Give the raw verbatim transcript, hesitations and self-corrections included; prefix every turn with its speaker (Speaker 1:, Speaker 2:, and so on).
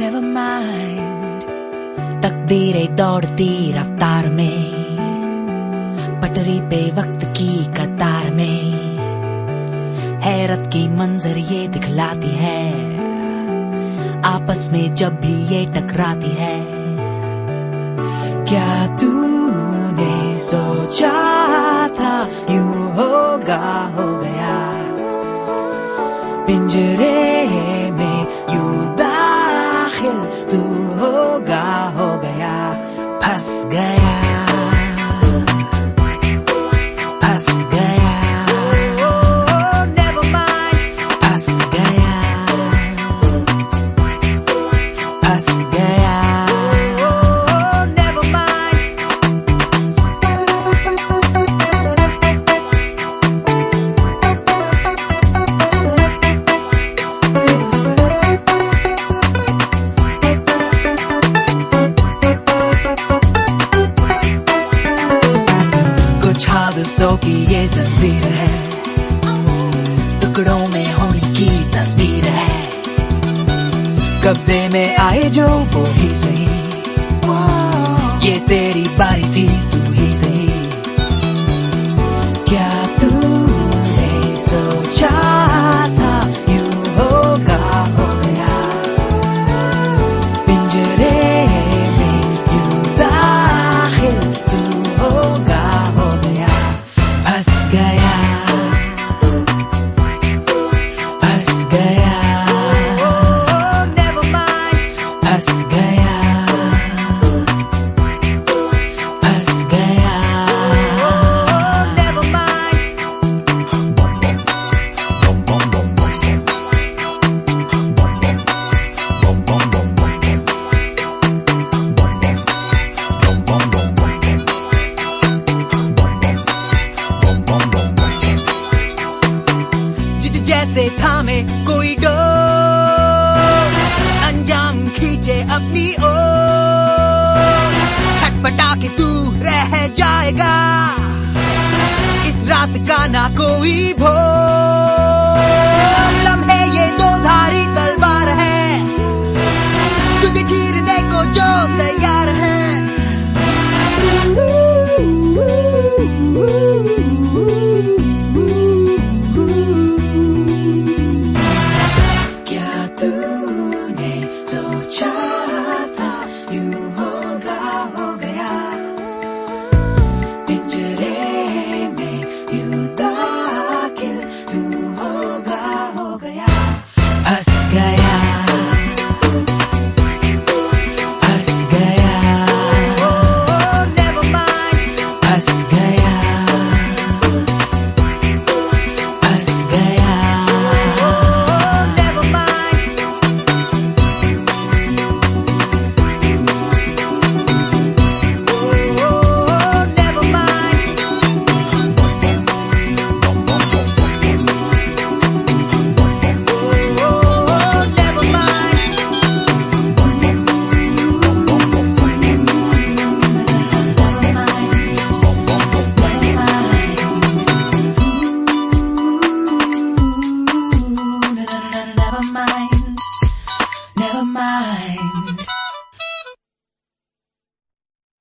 Speaker 1: never mind। तकदीरें दौड़ती रफ्तार में, पटरी पे वक्त की कतार में, हैरत की मंजर ये दिखलाती है आपस में जब भी ये टकराती है। क्या तूने सोचा था यूं होगा हो गया, पिंजरे में यूं दाखिल तू होगा हो गया। फंस गया फंस गया oh, never mind। फंस गया फंस गया oh, never mind। कुछ हादसों की ये जंजीर है, टुकड़ों में होने की तस्वीर है, कब्जे में आए जो वो ही सही, ये तेरी बारी थी तू ही सही। क्या तूने सोचा था यूं होगा हो गया, पिंजरे में यूं दाखिल तू होगा हो गया। फंस गया फंस गया oh, never mind। फंस गया फंस गया oh, never mind। जैसे थामे कोई डोर, अंजाम खींचे अपनी ओर, छटपटा के तू रह जाएगा, इस रात का ना कोई भोर। लम्हे ये दो धारी तलवार है, तुझे चीरने को जो तैयार है। तूने सोचा था यूं होगा हो गया, पिंजरे में यूं दाखिल तू होगा हो गया। फंस गया फंस गया oh, never mind। फंस गया फंस गया oh, never mind। Never mind, never mind.